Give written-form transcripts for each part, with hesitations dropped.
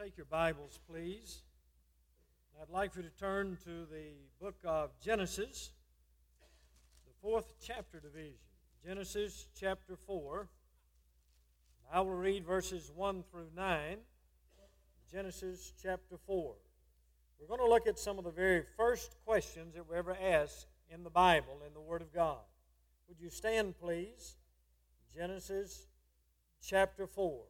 Take your Bibles, please. I'd like for you to turn to the book of Genesis, the fourth chapter division. Genesis chapter 4. I will read verses 1 through 9. Genesis chapter 4. We're going to look at some of the very first questions that were ever asked in the Bible, in the Word of God. Would you stand, please? Genesis chapter 4.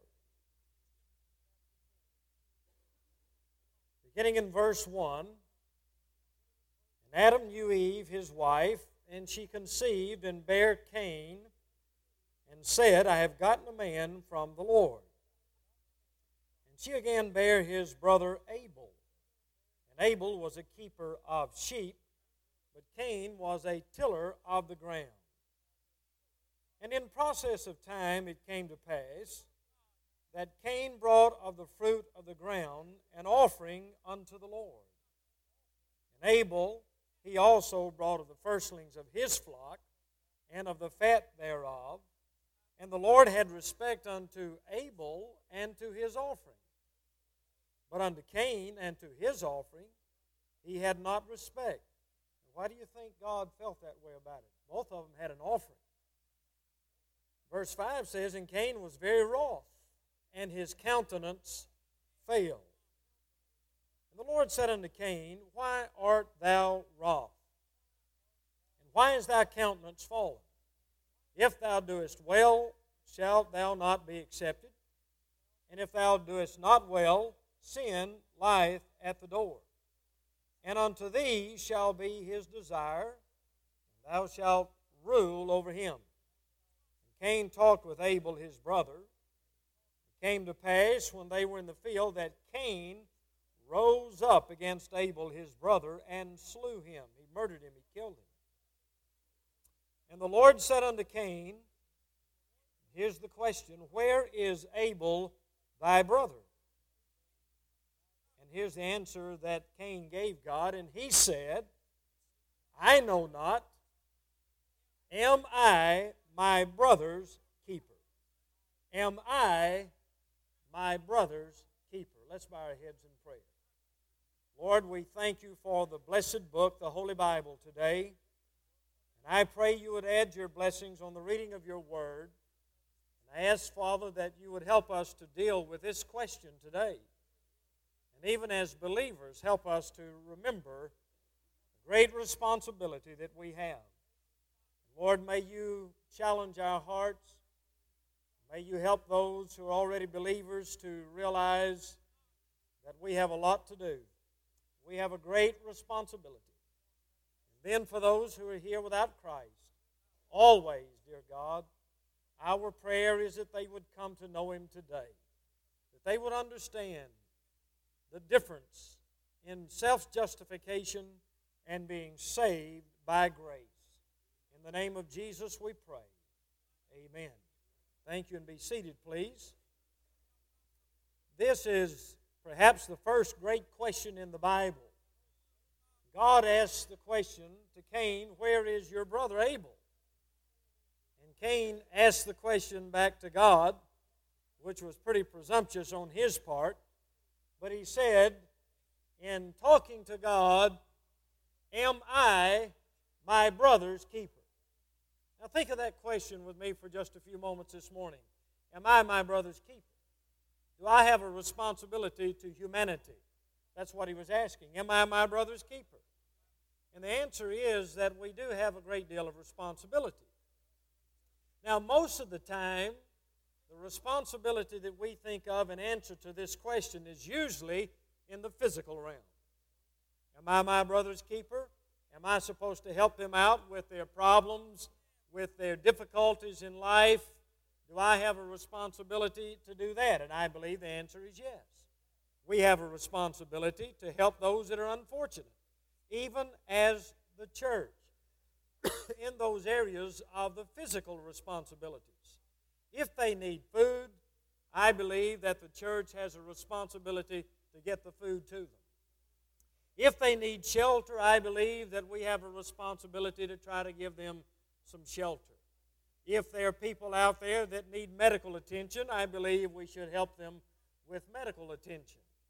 Beginning in verse 1, And Adam knew Eve, his wife, and she conceived and bare Cain, and said, I have gotten a man from the Lord. And she again bare his brother Abel. And Abel was a keeper of sheep, but Cain was a tiller of the ground. And in process of time it came to pass that Cain brought of the fruit of the ground an offering unto the Lord. And Abel, he also brought of the firstlings of his flock, and of the fat thereof. And the Lord had respect unto Abel and to his offering. But unto Cain and to his offering he had not respect. Why do you think God felt that way about it? Both of them had an offering. Verse 5 says, And Cain was very wroth, and his countenance failed. And the Lord said unto Cain, Why art thou wroth? And why is thy countenance fallen? If thou doest well, shalt thou not be accepted? And if thou doest not well, sin lieth at the door. And unto thee shall be his desire, and thou shalt rule over him. And Cain talked with Abel his brother. It came to pass when they were in the field that Cain rose up against Abel his brother and slew him. He murdered him, he killed him. And the Lord said unto Cain, here's the question, Where is Abel thy brother? And here's the answer that Cain gave God, and he said, I know not, am I my brother's keeper? Am I my brother's keeper? Let's bow our heads in prayer. Lord, we thank you for the blessed book, the Holy Bible, today. And I pray you would add your blessings on the reading of your word. And I ask, Father, that you would help us to deal with this question today. And even as believers, help us to remember the great responsibility that we have. Lord, may you challenge our hearts. May you help those who are already believers to realize that we have a lot to do. We have a great responsibility. And then for those who are here without Christ, always, dear God, our prayer is that they would come to know him today, that they would understand the difference in self-justification and being saved by grace. In the name of Jesus we pray. Amen. Thank you, and be seated, please. This is perhaps the first great question in the Bible. God asked the question to Cain, Where is your brother Abel? And Cain asked the question back to God, which was pretty presumptuous on his part. But he said, in talking to God, Am I my brother's keeper? Now think of that question with me for just a few moments this morning. Am I my brother's keeper? Do I have a responsibility to humanity? That's what he was asking. Am I my brother's keeper? And the answer is that we do have a great deal of responsibility. Now, most of the time, the responsibility that we think of in answer to this question is usually in the physical realm. Am I my brother's keeper? Am I supposed to help them out with their problems, with their difficulties in life? Do I have a responsibility to do that? And I believe the answer is yes. We have a responsibility to help those that are unfortunate, even as the church, in those areas of the physical responsibilities. If they need food, I believe that the church has a responsibility to get the food to them. If they need shelter, I believe that we have a responsibility to try to give them some shelter. If there are people out there that need medical attention, I believe we should help them with medical attention.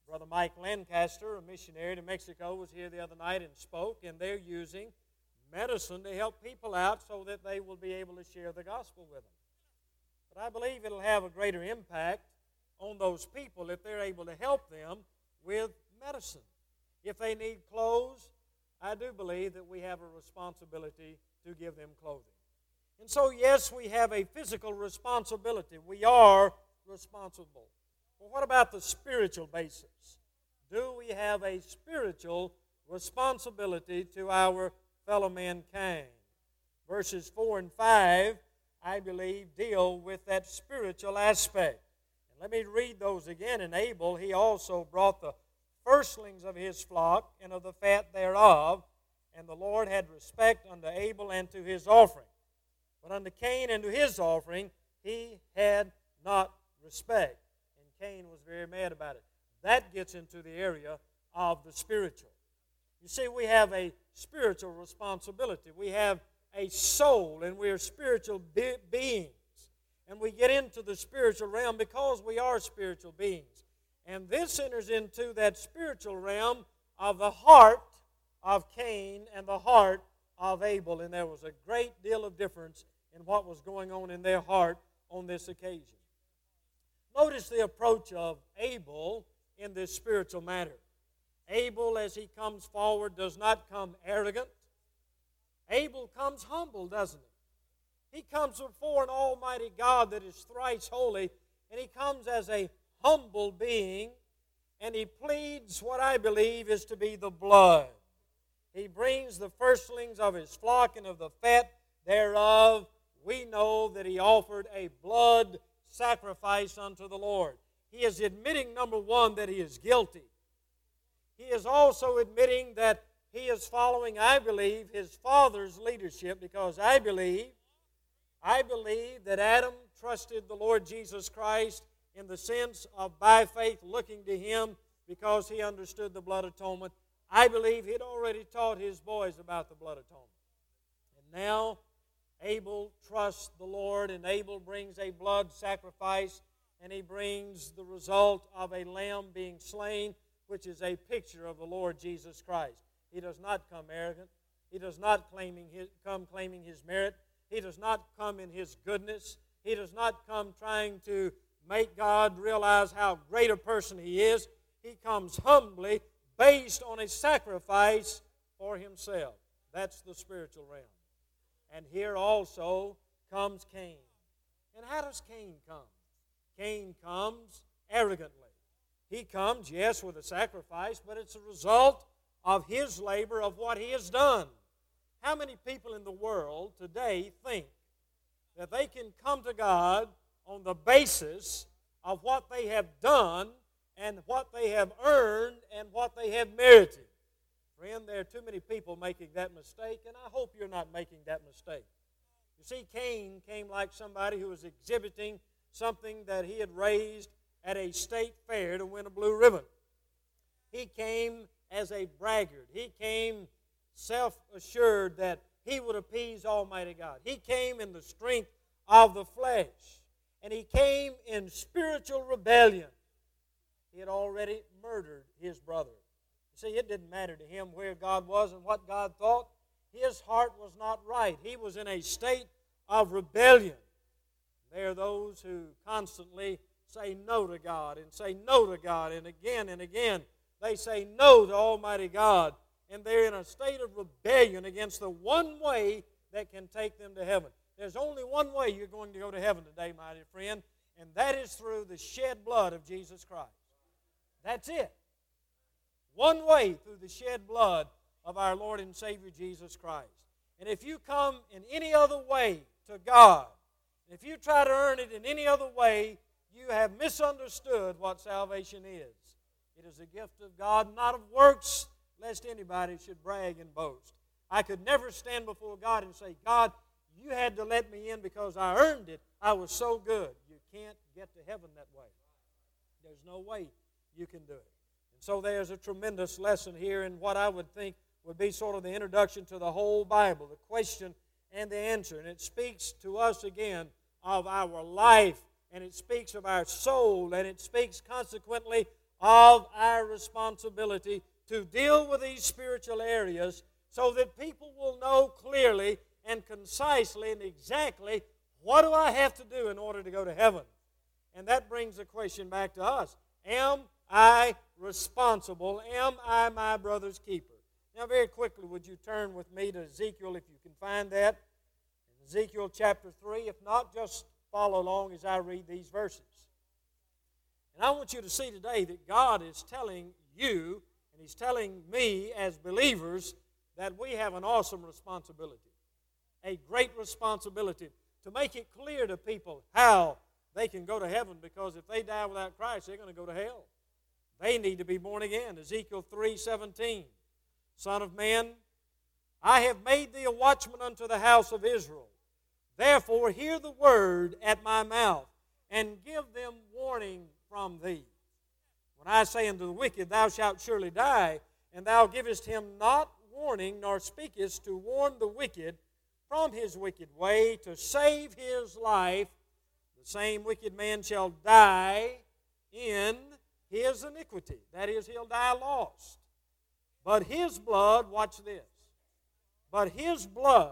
Brother Mike Lancaster, a missionary to Mexico, was here the other night and spoke, and they're using medicine to help people out so that they will be able to share the gospel with them. But I believe it'll have a greater impact on those people if they're able to help them with medicine. If they need clothes, I do believe that we have a responsibility to give them clothing. And so, yes, we have a physical responsibility. We are responsible. But what about the spiritual basis? Do we have a spiritual responsibility to our fellow mankind? Verses 4 and 5, I believe, deal with that spiritual aspect. And let me read those again. And Abel, he also brought the firstlings of his flock and of the fat thereof, and the Lord had respect unto Abel and to his offering. But unto Cain and to his offering he had not respect. And Cain was very mad about it. That gets into the area of the spiritual. You see, we have a spiritual responsibility. We have a soul, and we are spiritual beings. And we get into the spiritual realm because we are spiritual beings. And this enters into that spiritual realm of the heart of Cain and the heart of Abel. And there was a great deal of difference in what was going on in their heart on this occasion. Notice the approach of Abel in this spiritual matter. Abel, as he comes forward, does not come arrogant. Abel comes humble, doesn't he? He comes before an almighty God that is thrice holy, and he comes as a humble being, and he pleads what I believe is to be the blood. He brings the firstlings of his flock and of the fat thereof. We know that he offered a blood sacrifice unto the Lord. He is admitting, number one, that he is guilty. He is also admitting that he is following, I believe, his father's leadership, because I believe that Adam trusted the Lord Jesus Christ in the sense of by faith looking to him because he understood the blood atonement. I believe he'd already taught his boys about the blood atonement. And now Abel trusts the Lord, and Abel brings a blood sacrifice, and he brings the result of a lamb being slain, which is a picture of the Lord Jesus Christ. He does not come arrogant. He does not come claiming his merit. He does not come in his goodness. He does not come trying to make God realize how great a person he is. He comes humbly based on a sacrifice for himself. That's the spiritual realm. And here also comes Cain. And how does Cain come? Cain comes arrogantly. He comes, yes, with a sacrifice, but it's a result of his labor, of what he has done. How many people in the world today think that they can come to God on the basis of what they have done and what they have earned and what they have merited? Friend, there are too many people making that mistake, and I hope you're not making that mistake. You see, Cain came like somebody who was exhibiting something that he had raised at a state fair to win a blue ribbon. He came as a braggart. He came self-assured that he would appease Almighty God. He came in the strength of the flesh, and he came in spiritual rebellion. He had already murdered his brother. See, it didn't matter to him where God was and what God thought. His heart was not right. He was in a state of rebellion. There are those who constantly say no to God and say no to God, and again they say no to Almighty God, and they're in a state of rebellion against the one way that can take them to heaven. There's only one way you're going to go to heaven today, my dear friend, and that is through the shed blood of Jesus Christ. That's it. One way, through the shed blood of our Lord and Savior Jesus Christ. And if you come in any other way to God, if you try to earn it in any other way, you have misunderstood what salvation is. It is a gift of God, not of works, lest anybody should brag and boast. I could never stand before God and say, God, you had to let me in because I earned it. I was so good. You can't get to heaven that way. There's no way you can do it. And so there's a tremendous lesson here in what I would think would be sort of the introduction to the whole Bible, the question and the answer. And it speaks to us again of our life, and it speaks of our soul, and it speaks consequently of our responsibility to deal with these spiritual areas so that people will know clearly and concisely and exactly what do I have to do in order to go to heaven. And that brings the question back to us. Am I responsible? Am I my brother's keeper? Now, very quickly, would you turn with me to Ezekiel if you can find that? In Ezekiel chapter 3. If not, just follow along as I read these verses. And I want you to see today that God is telling you, and He's telling me as believers, that we have an awesome responsibility, a great responsibility to make it clear to people how they can go to heaven, because if they die without Christ, they're going to go to hell. They need to be born again. Ezekiel 3:17. Son of man, I have made thee a watchman unto the house of Israel. Therefore hear the word at my mouth, and give them warning from thee. When I say unto the wicked, thou shalt surely die, and thou givest him not warning, nor speakest to warn the wicked from his wicked way, to save his life, the same wicked man shall die in his iniquity. That is, he'll die lost. But his blood, watch this, but his blood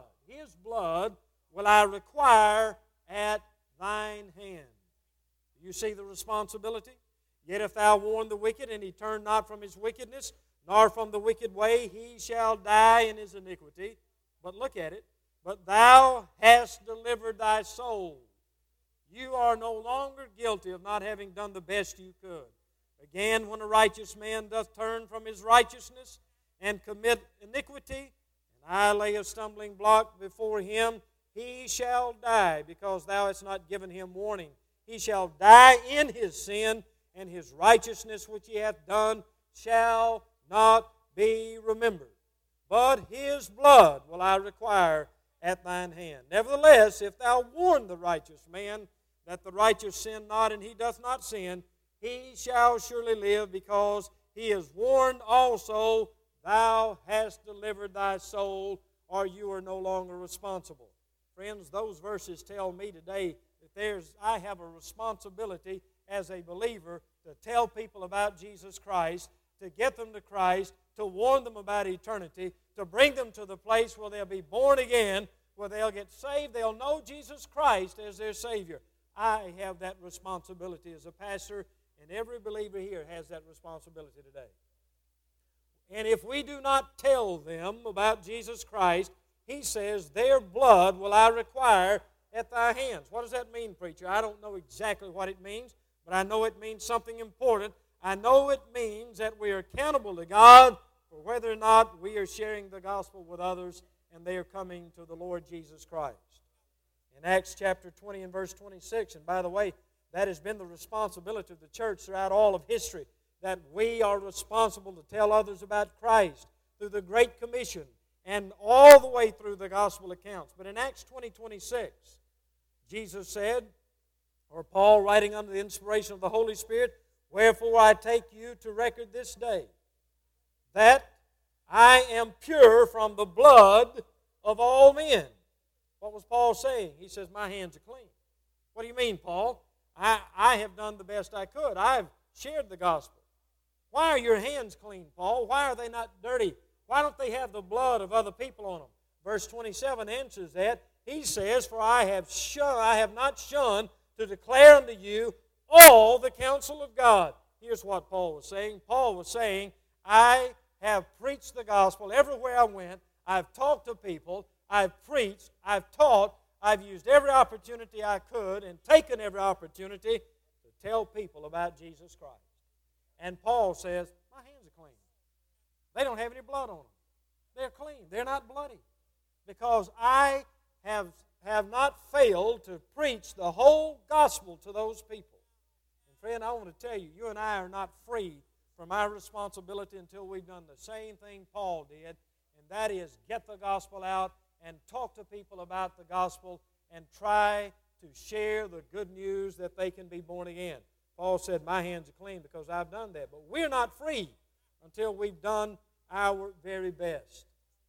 will I require at thine hand. Do you see the responsibility? Yet if thou warn the wicked, and he turn not from his wickedness, nor from the wicked way, he shall die in his iniquity. But look at it. But thou hast delivered thy soul. You are no longer guilty of not having done the best you could. Again, when a righteous man doth turn from his righteousness and commit iniquity, and I lay a stumbling block before him, he shall die, because thou hast not given him warning. He shall die in his sin, and his righteousness which he hath done shall not be remembered. But his blood will I require at thine hand. Nevertheless, if thou warn the righteous man that the righteous sin not, and he doth not sin, he shall surely live, because he is warned also. Thou hast delivered thy soul, or you are no longer responsible. Friends, those verses tell me today that I have a responsibility as a believer to tell people about Jesus Christ, to get them to Christ, to warn them about eternity, to bring them to the place where they'll be born again, where they'll get saved, they'll know Jesus Christ as their Savior. I have that responsibility as a pastor, and every believer here has that responsibility today. And if we do not tell them about Jesus Christ, He says, their blood will I require at thy hands. What does that mean, preacher? I don't know exactly what it means, but I know it means something important. I know it means that we are accountable to God for whether or not we are sharing the gospel with others and they are coming to the Lord Jesus Christ. In Acts chapter 20 and verse 26, and by the way, that has been the responsibility of the church throughout all of history, that we are responsible to tell others about Christ through the Great Commission and all the way through the gospel accounts. But in Acts 20:26, Jesus said, or Paul writing under the inspiration of the Holy Spirit, wherefore I take you to record this day, that I am pure from the blood of all men. What was Paul saying? He says, my hands are clean. What do you mean, Paul? I have done the best I could. I've shared the gospel. Why are your hands clean, Paul? Why are they not dirty? Why don't they have the blood of other people on them? Verse 27 answers that. He says, for I have not shunned to declare unto you all the counsel of God. Here's what Paul was saying. Paul was saying, I have preached the gospel everywhere I went. I've talked to people. I've preached. I've taught. I've used every opportunity I could and taken every opportunity to tell people about Jesus Christ. And Paul says, my hands are clean. They don't have any blood on them. They're clean. They're not bloody. Because I have not failed to preach the whole gospel to those people. And friend, I want to tell you, you and I are not free from our responsibility until we've done the same thing Paul did, and that is get the gospel out and talk to people about the gospel and try to share the good news that they can be born again. Paul said, my hands are clean because I've done that. But we're not free until we've done our very best.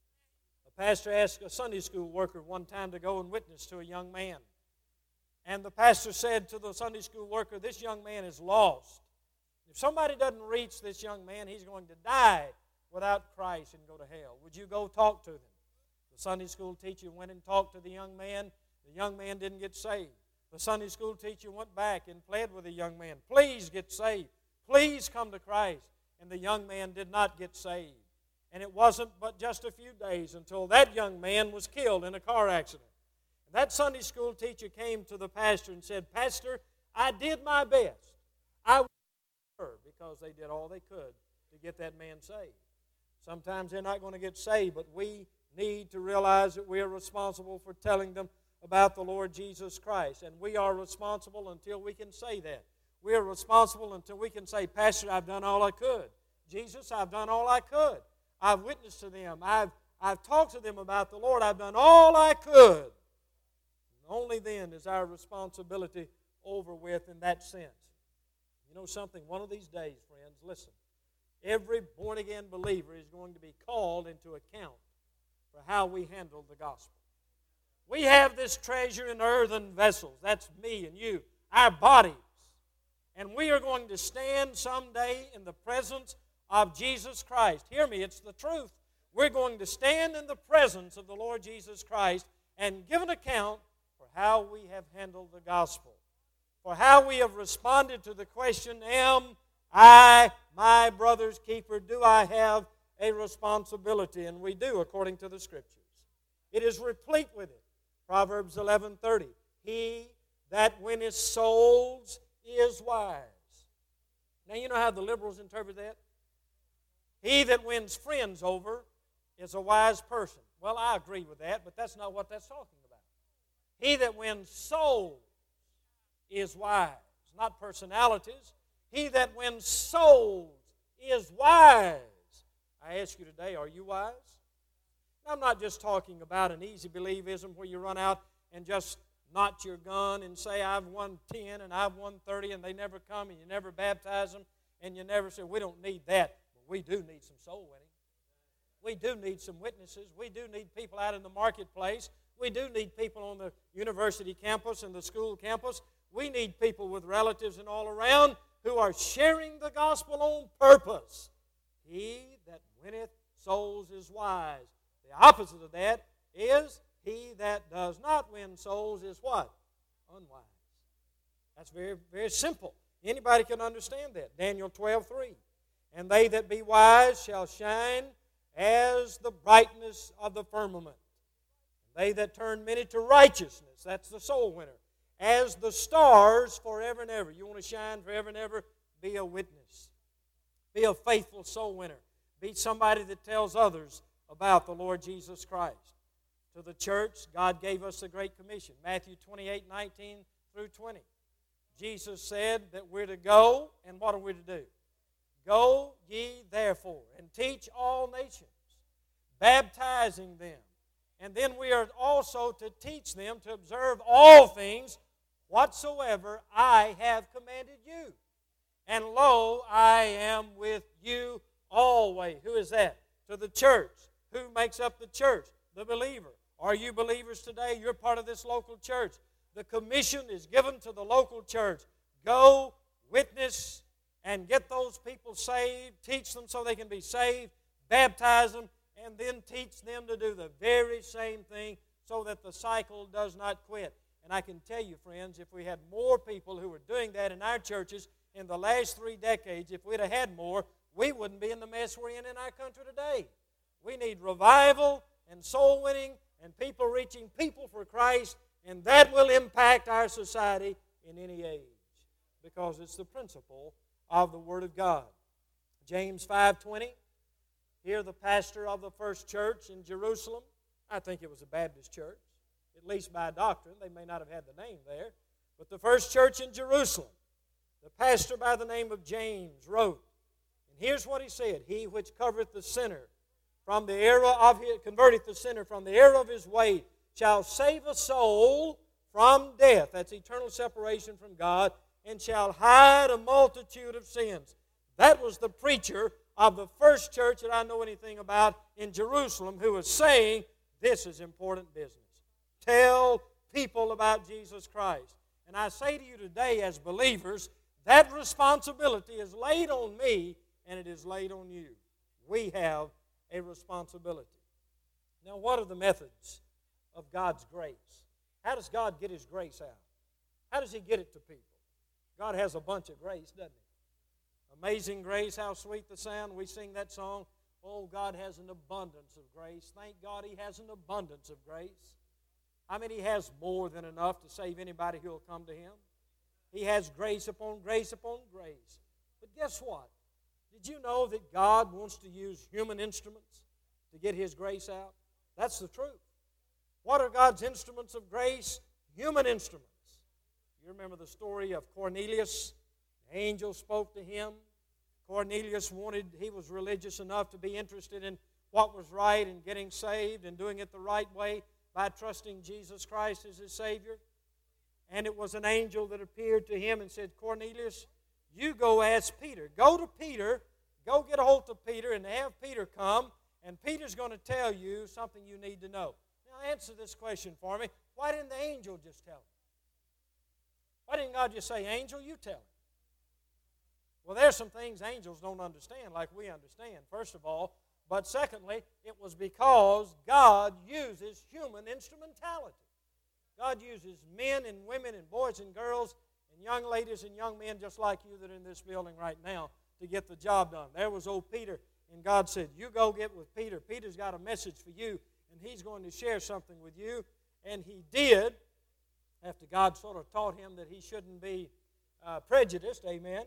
A pastor asked a Sunday school worker one time to go and witness to a young man. And the pastor said to the Sunday school worker, this young man is lost. If somebody doesn't reach this young man, he's going to die without Christ and go to hell. Would you go talk to them? The Sunday school teacher went and talked to the young man. The young man didn't get saved. The Sunday school teacher went back and pled with the young man, please get saved. Please come to Christ. And the young man did not get saved. And it wasn't but just a few days until that young man was killed in a car accident. And that Sunday school teacher came to the pastor and said, Pastor, I did my best. I were because they did all they could to get that man saved. Sometimes they're not going to get saved, but we need to realize that we are responsible for telling them about the Lord Jesus Christ. And we are responsible until we can say that. We are responsible until we can say, Pastor, I've done all I could. Jesus, I've done all I could. I've witnessed to them. I've talked to them about the Lord. I've done all I could. And only then is our responsibility over with in that sense. You know something? One of these days, friends, listen, every born-again believer is going to be called into account for how we handle the gospel. We have this treasure in earthen vessels. That's me and you, our bodies. And we are going to stand someday in the presence of Jesus Christ. Hear me, it's the truth. We're going to stand in the presence of the Lord Jesus Christ and give an account for how we have handled the gospel, for how we have responded to the question, am I my brother's keeper? Do I have a responsibility? And we do, according to the Scriptures. It is replete with it. Proverbs 11:30, he that winneth souls is wise. Now you know how the liberals interpret that? He that wins friends over is a wise person. Well, I agree with that, but that's not what that's talking about. He that wins souls is wise, not personalities. He that wins souls is wise. I ask you today, are you wise? I'm not just talking about an easy believism where you run out and just notch your gun and say, I've won 10 and I've won 30, and they never come and you never baptize them and you never say, we don't need that. But we do need some soul winning. We do need some witnesses. We do need people out in the marketplace. We do need people on the university campus and the school campus. We need people with relatives and all around who are sharing the gospel on purpose. He that winneth souls is wise. The opposite of that is he that does not win souls is what? Unwise. That's very, very simple. Anybody can understand that. Daniel 12:3. And they that be wise shall shine as the brightness of the firmament. They that turn many to righteousness, that's the soul winner, as the stars forever and ever. You want to shine forever and ever? Be a witness. Be a faithful soul winner. Be somebody that tells others about the Lord Jesus Christ. To the church, God gave us the Great Commission. Matthew 28:19 through 20. Jesus said that we're to go, and what are we to do? Go ye therefore, and teach all nations, baptizing them. And then we are also to teach them to observe all things whatsoever I have commanded you. And lo, I am with you always. Who is that? To the church. Who makes up the church? The believer. Are you believers today? You're part of this local church. The commission is given to the local church. Go, witness, and get those people saved. Teach them so they can be saved. Baptize them, and then teach them to do the very same thing so that the cycle does not quit. And I can tell you, friends, if we had more people who were doing that in our churches in the last 3 decades, if we'd have had more, we wouldn't be in the mess we're in our country today. We need revival and soul winning and people reaching people for Christ, and that will impact our society in any age because it's the principle of the Word of God. James 5:20, here the pastor of the first church in Jerusalem, I think it was a Baptist church, at least by doctrine, they may not have had the name there, but the first church in Jerusalem, the pastor by the name of James wrote, and here's what he said, he which covereth the sinner from the error of his, converteth the sinner from the error of his way, shall save a soul from death, that's eternal separation from God, and shall hide a multitude of sins. That was the preacher of the first church that I know anything about in Jerusalem who was saying, this is important business. Tell people about Jesus Christ. And I say to you today as believers, That responsibility is laid on me, and it is laid on you. We have a responsibility. Now, what are the methods of God's grace? How does God get His grace out? How does He get it to people? God has a bunch of grace, doesn't He? Amazing grace, how sweet the sound. We sing that song, oh, God has an abundance of grace. Thank God He has an abundance of grace. I mean, He has more than enough to save anybody who will come to Him. He has grace upon grace upon grace. But guess what? Did you know that God wants to use human instruments to get His grace out? That's the truth. What are God's instruments of grace? Human instruments. You remember the story of Cornelius? The angel spoke to him. Cornelius he was religious enough to be interested in what was right and getting saved and doing it the right way by trusting Jesus Christ as his Savior. And it was an angel that appeared to him and said, Cornelius, you go ask Peter. Go to Peter, go get a hold of Peter and have Peter come, and Peter's going to tell you something you need to know. Now answer this question for me. Why didn't the angel just tell him? Why didn't God just say, angel, you tell him? Well, there's some things angels don't understand like we understand, first of all. But secondly, it was because God uses human instrumentality. God uses men and women and boys and girls and young ladies and young men just like you that are in this building right now to get the job done. There was old Peter, and God said, you go get with Peter. Peter's got a message for you, and he's going to share something with you. And he did, after God sort of taught him that he shouldn't be prejudiced, amen.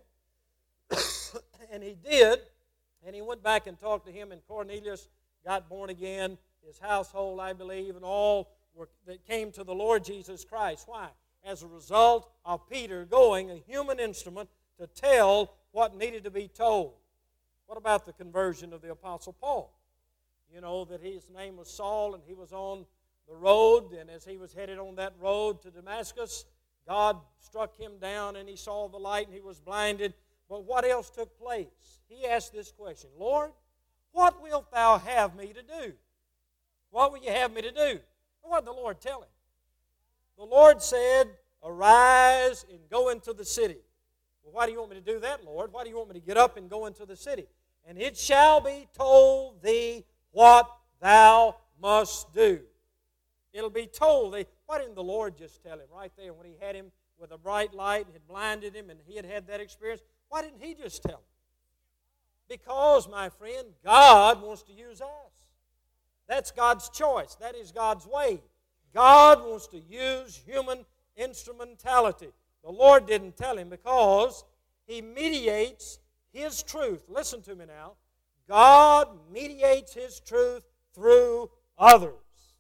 And he did, and he went back and talked to him, and Cornelius got born again, his household, I believe, and all that came to the Lord Jesus Christ. Why? As a result of Peter going, a human instrument, to tell what needed to be told. What about the conversion of the Apostle Paul? You know that his name was Saul, and he was on the road, and as he was headed on that road to Damascus, God struck him down, and he saw the light, and he was blinded. But what else took place? He asked this question, Lord, what wilt thou have me to do? What will you have me to do? What did the Lord tell him? The Lord said, arise and go into the city. Well, why do you want me to do that, Lord? Why do you want me to get up and go into the city? And it shall be told thee what thou must do. It'll be told thee. Why didn't the Lord just tell him right there when he had him with a bright light and had blinded him and he had had that experience? Why didn't he just tell him? Because, my friend, God wants to use us. That's God's choice. That is God's way. God wants to use human instrumentality. The Lord didn't tell him because He mediates His truth. Listen to me now. God mediates His truth through others.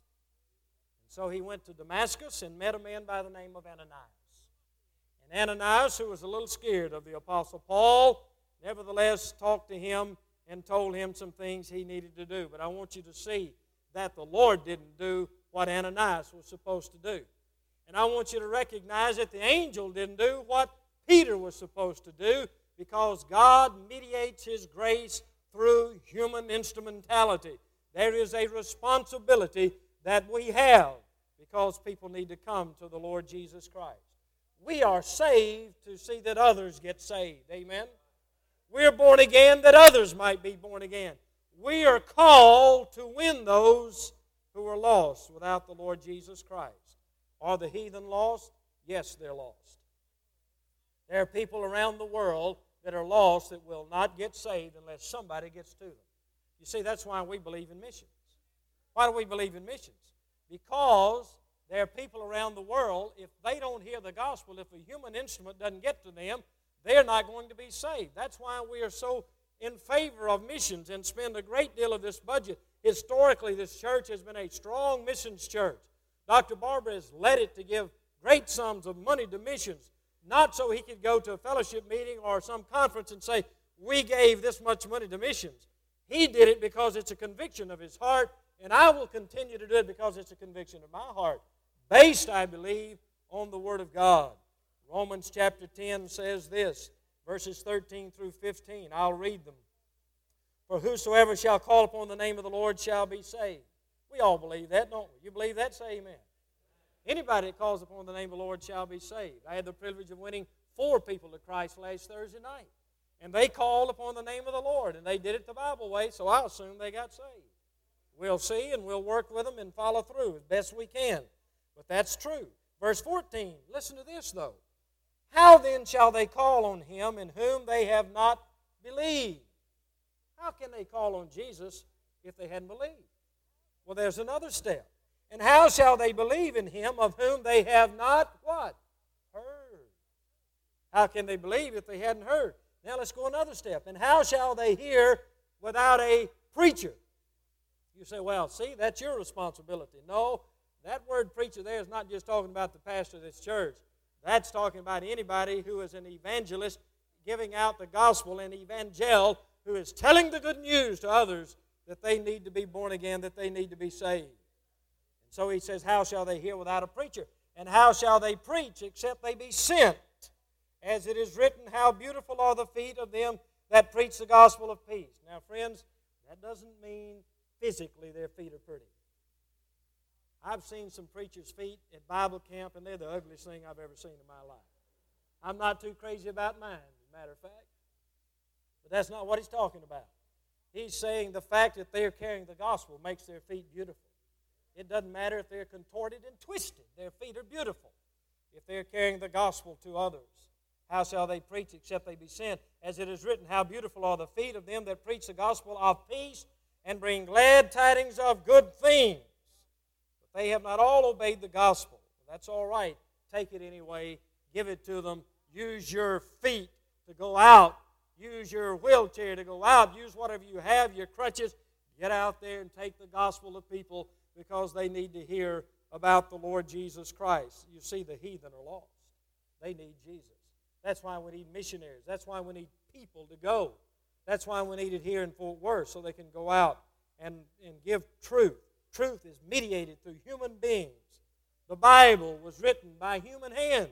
So he went to Damascus and met a man by the name of Ananias. And Ananias, who was a little scared of the Apostle Paul, nevertheless talked to him and told him some things he needed to do. But I want you to see that the Lord didn't do what Ananias was supposed to do. And I want you to recognize that the angel didn't do what Peter was supposed to do, because God mediates His grace through human instrumentality. There is a responsibility that we have because people need to come to the Lord Jesus Christ. We are saved to see that others get saved. Amen? We're born again that others might be born again. We are called to win those who are lost without the Lord Jesus Christ. Are the heathen lost? Yes, they're lost. There are people around the world that are lost that will not get saved unless somebody gets to them. You see, that's why we believe in missions. Why do we believe in missions? Because there are people around the world, if they don't hear the gospel, if a human instrument doesn't get to them, they're not going to be saved. That's why we are so in favor of missions and spend a great deal of this budget. Historically, this church has been a strong missions church. Dr. Barber has led it to give great sums of money to missions, not so he could go to a fellowship meeting or some conference and say, we gave this much money to missions. He did it because it's a conviction of his heart, and I will continue to do it because it's a conviction of my heart, based, I believe, on the Word of God. Romans chapter 10 says this, verses 13 through 15. I'll read them. For whosoever shall call upon the name of the Lord shall be saved. We all believe that, don't we? You believe that? Say amen. Anybody that calls upon the name of the Lord shall be saved. I had the privilege of winning 4 people to Christ last Thursday night. And they called upon the name of the Lord, and they did it the Bible way, so I assume they got saved. We'll see, and we'll work with them and follow through as best we can. But that's true. Verse 14, listen to this, though. How then shall they call on him in whom they have not believed? How can they call on Jesus if they hadn't believed? Well, there's another step. And how shall they believe in him of whom they have not what? Heard. How can they believe if they hadn't heard? Now let's go another step. And how shall they hear without a preacher? You say, well, see, that's your responsibility. No, that word preacher there is not just talking about the pastor of this church. That's talking about anybody who is an evangelist giving out the gospel, an evangel who is telling the good news to others that they need to be born again, that they need to be saved. And so he says, how shall they hear without a preacher? And how shall they preach except they be sent? As it is written, how beautiful are the feet of them that preach the gospel of peace. Now, friends, that doesn't mean physically their feet are pretty. I've seen some preachers' feet at Bible camp, and they're the ugliest thing I've ever seen in my life. I'm not too crazy about mine, as a matter of fact. But that's not what he's talking about. He's saying the fact that they're carrying the gospel makes their feet beautiful. It doesn't matter if they're contorted and twisted. Their feet are beautiful if they're carrying the gospel to others. How shall they preach except they be sent? As it is written, how beautiful are the feet of them that preach the gospel of peace and bring glad tidings of good things. But they have not all obeyed the gospel. That's all right. Take it anyway. Give it to them. Use your feet to go out. Use your wheelchair to go out. Use whatever you have, your crutches. Get out there and take the gospel to people because they need to hear about the Lord Jesus Christ. You see, the heathen are lost. They need Jesus. That's why we need missionaries. That's why we need people to go. That's why we need it here in Fort Worth, so they can go out and give truth. Truth is mediated through human beings. The Bible was written by human hands.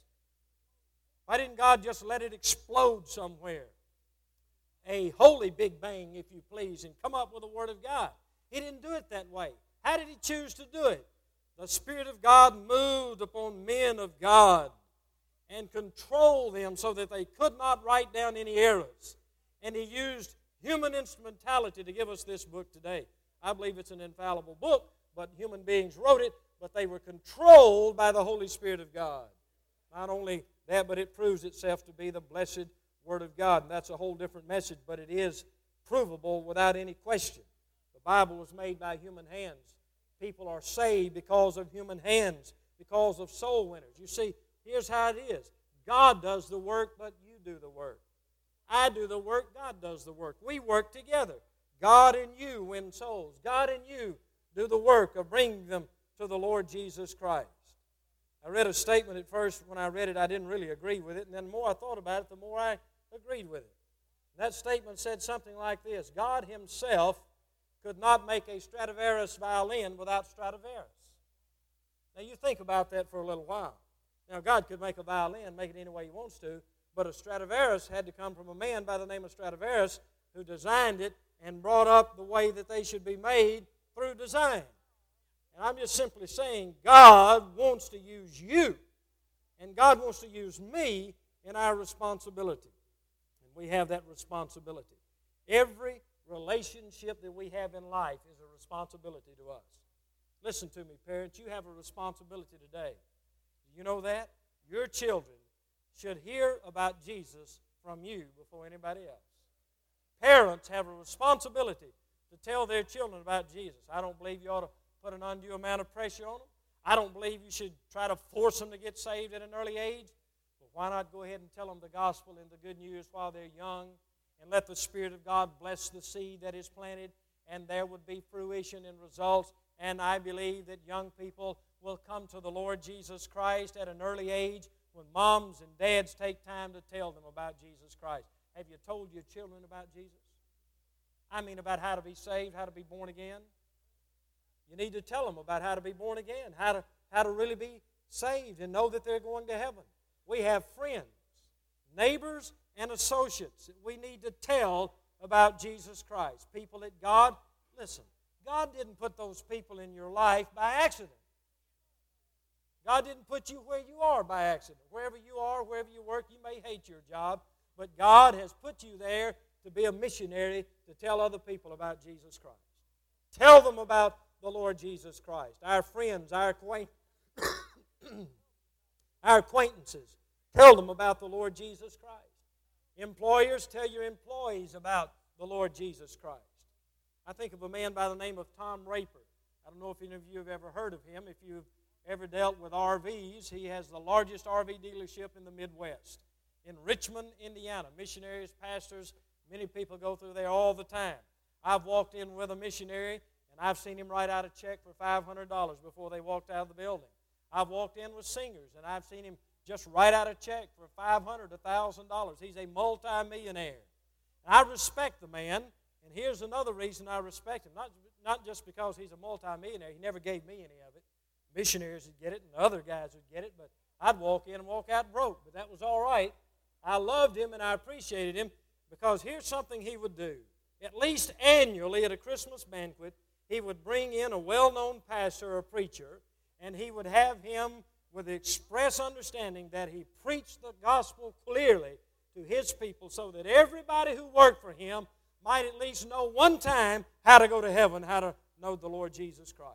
Why didn't God just let it explode somewhere? A holy big bang, if you please, and come up with the Word of God. He didn't do it that way. How did He choose to do it? The Spirit of God moved upon men of God and controlled them so that they could not write down any errors. And He used human instrumentality to give us this book today. I believe it's an infallible book, but human beings wrote it, but they were controlled by the Holy Spirit of God. Not only that, but it proves itself to be the blessed Word of God. And that's a whole different message, but it is provable without any question. The Bible was made by human hands. People are saved because of human hands, because of soul winners. You see, here's how it is. God does the work, but you do the work. I do the work, God does the work. We work together. God and you win souls. God and you do the work of bringing them to the Lord Jesus Christ. I read a statement at first. When I read it, I didn't really agree with it. And then the more I thought about it, the more I agreed with it. That statement said something like this: God Himself could not make a Stradivarius violin without Stradivarius. Now you think about that for a little while. Now God could make a violin, make it any way He wants to, but a Stradivarius had to come from a man by the name of Stradivarius who designed it and brought up the way that they should be made through design. And I'm just simply saying God wants to use you, and God wants to use me in our responsibility. And we have that responsibility. Every relationship that we have in life is a responsibility to us. Listen to me, parents. You have a responsibility today. Do you know that? Your children should hear about Jesus from you before anybody else. Parents have a responsibility to tell their children about Jesus. I don't believe you ought to put an undue amount of pressure on them. I don't believe you should try to force them to get saved at an early age. But why not go ahead and tell them the gospel and the good news while they're young, and let the Spirit of God bless the seed that is planted, and there would be fruition and results. And I believe that young people will come to the Lord Jesus Christ at an early age when moms and dads take time to tell them about Jesus Christ. Have you told your children about Jesus? I mean about how to be saved, how to be born again. You need to tell them about how to be born again, how to really be saved and know that they're going to heaven. We have friends, neighbors, and associates that we need to tell about Jesus Christ. People that God, listen, God didn't put those people in your life by accident. God didn't put you where you are by accident. Wherever you are, wherever you work, you may hate your job, but God has put you there to be a missionary to tell other people about Jesus Christ. Tell them about the Lord Jesus Christ. Our friends, our acquaintances, tell them about the Lord Jesus Christ. Employers, tell your employees about the Lord Jesus Christ. I think of a man by the name of Tom Raper. I don't know if any of you have ever heard of him. If you've ever dealt with RVs, he has the largest RV dealership in the Midwest. In Richmond, Indiana, missionaries, pastors, many people go through there all the time. I've walked in with a missionary, and I've seen him write out a check for $500 before they walked out of the building. I've walked in with singers, and I've seen him just write out a check for $500, $1,000. He's a multimillionaire. And I respect the man, and here's another reason I respect him. Not just because he's a multimillionaire. He never gave me any of it. Missionaries would get it, and other guys would get it, but I'd walk in and walk out broke, but that was all right. I loved him, and I appreciated him, because here's something he would do. At least annually at a Christmas banquet, he would bring in a well-known pastor or preacher, and he would have him with the express understanding that he preached the gospel clearly to his people so that everybody who worked for him might at least know one time how to go to heaven, how to know the Lord Jesus Christ.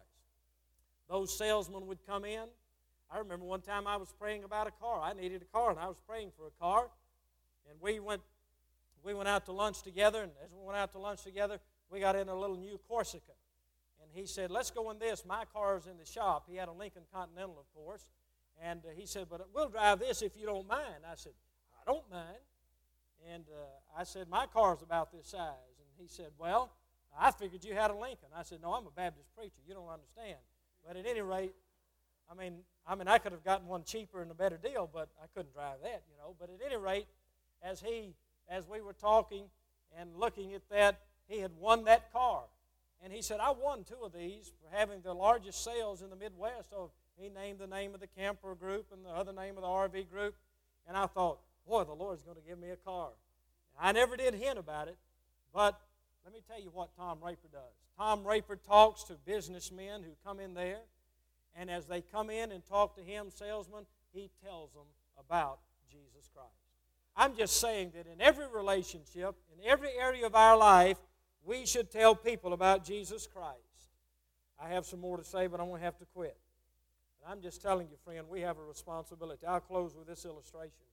Those salesmen would come in. I remember one time I was praying about a car. I needed a car, and I was praying for a car. And we went out to lunch together, and as we went out to lunch together, we got in a little new Corsica. And he said, let's go in this. My car's in the shop. He had a Lincoln Continental, of course. And he said, but we'll drive this if you don't mind. I said, I don't mind. And I said, my car's about this size. And he said, well, I figured you had a Lincoln. I said, no, I'm a Baptist preacher. You don't understand. But at any rate, I mean, I could have gotten one cheaper and a better deal, but I couldn't drive that, you know. But at any rate, as we were talking and looking at that, he had won that car. And he said, I won 2 of these for having the largest sales in the Midwest. So he named the name of the camper group and the other name of the RV group. And I thought, boy, the Lord's going to give me a car. And I never did hint about it, but let me tell you what Tom Raper does. Tom Raper talks to businessmen who come in there, and as they come in and talk to him, salesmen, he tells them about Jesus Christ. I'm just saying that in every relationship, in every area of our life, we should tell people about Jesus Christ. I have some more to say, but I'm going to have to quit. But I'm just telling you, friend, we have a responsibility. I'll close with this illustration.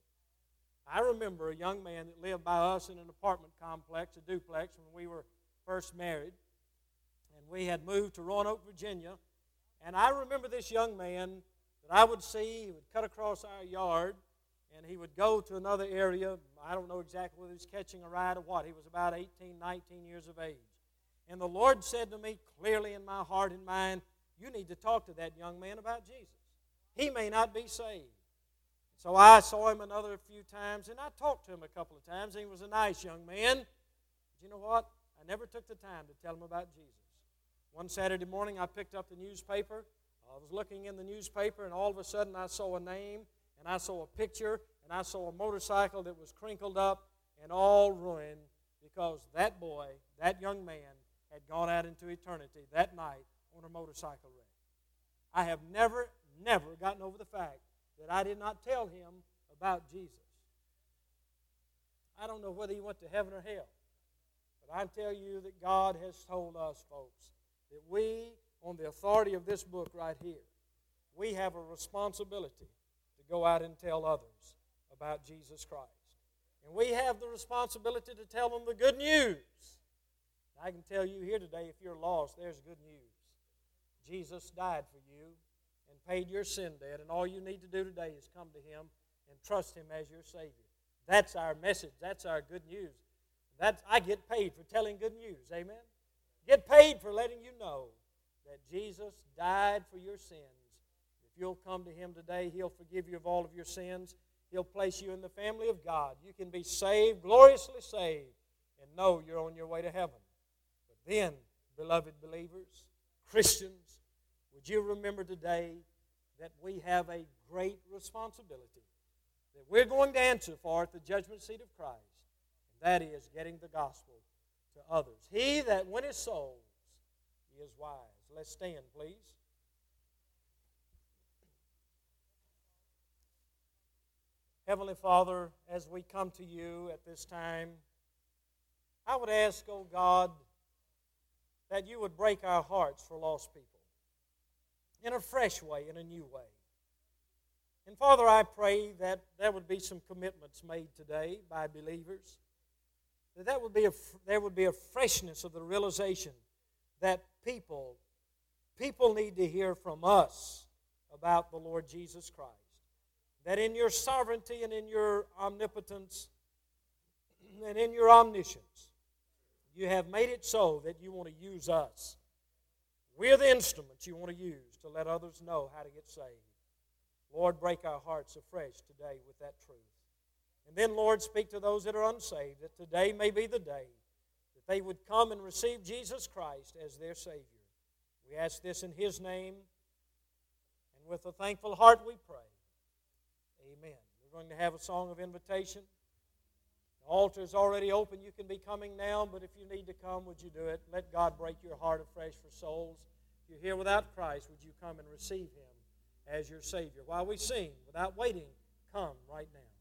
I remember a young man that lived by us in an apartment complex, a duplex, when we were first married. And we had moved to Roanoke, Virginia. And I remember this young man that I would see. He would cut across our yard, and he would go to another area. I don't know exactly whether he was catching a ride or what. He was about 18, 19 years of age. And the Lord said to me clearly in my heart and mind, you need to talk to that young man about Jesus. He may not be saved. So I saw him another few times, and I talked to him a couple of times, and he was a nice young man. But you know what? I never took the time to tell him about Jesus. One Saturday morning, I picked up the newspaper. I was looking in the newspaper, and all of a sudden I saw a name, and I saw a picture, and I saw a motorcycle that was crinkled up and all ruined because that boy, that young man, had gone out into eternity that night on a motorcycle wreck. I have never gotten over the fact that I did not tell him about Jesus. I don't know whether he went to heaven or hell, but I tell you that God has told us, folks, that we, on the authority of this book right here, we have a responsibility to go out and tell others about Jesus Christ. And we have the responsibility to tell them the good news. I can tell you here today, if you're lost, there's good news. Jesus died for you and paid your sin debt, and all you need to do today is come to Him and trust Him as your Savior. That's our message. That's our good news. I get paid for telling good news. Amen? Get paid for letting you know that Jesus died for your sins. If you'll come to Him today, He'll forgive you of all of your sins. He'll place you in the family of God. You can be saved, gloriously saved, and know you're on your way to heaven. But then, beloved believers, Christians, would you remember today that we have a great responsibility that we're going to answer for at the judgment seat of Christ, and that is getting the gospel to others. He that winneth souls is wise. Let's stand, please. Heavenly Father, as we come to you at this time, I would ask, oh God, that you would break our hearts for lost people in a fresh way, in a new way. And Father, I pray that there would be some commitments made today by believers, that there would be a freshness of the realization that people need to hear from us about the Lord Jesus Christ. That in your sovereignty and in your omnipotence and in your omniscience, you have made it so that you want to use us. We're the instruments you want to use to let others know how to get saved. Lord, break our hearts afresh today with that truth. And then, Lord, speak to those that are unsaved, that today may be the day that they would come and receive Jesus Christ as their Savior. We ask this in His name, and with a thankful heart we pray. Amen. We're going to have a song of invitation. The altar is already open. You can be coming now, but if you need to come, would you do it? Let God break your heart afresh for souls. If you're here without Christ, would you come and receive Him as your Savior? While we sing, without waiting, come right now.